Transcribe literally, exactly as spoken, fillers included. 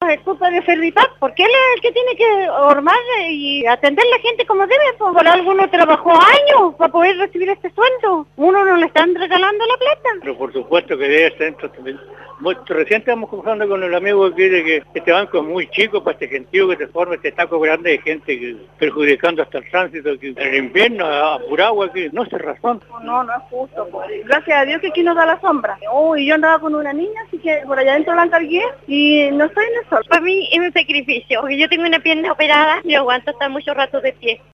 es culpa de Ferripap, porque él es el que tiene que formar y atender a la gente como debe. Pues por alguno trabajó años para poder recibir este sueldo. Uno no le están regalando la plata. Pero por supuesto que debe ser también. Recién estamos conversando con el amigo que dice que este banco es muy chico para este gentío que se forma, se está cobrando de gente que perjudicando hasta el tránsito, que en el invierno apurado aquí, no es razón. No, no es justo. Pues. Gracias a Dios que aquí nos da la sombra. Uy, yo andaba con una niña, así que por allá adentro la encargué y no estoy en el sol. Para mí es un sacrificio, porque yo tengo una pierna operada y no aguanto estar mucho rato de pie.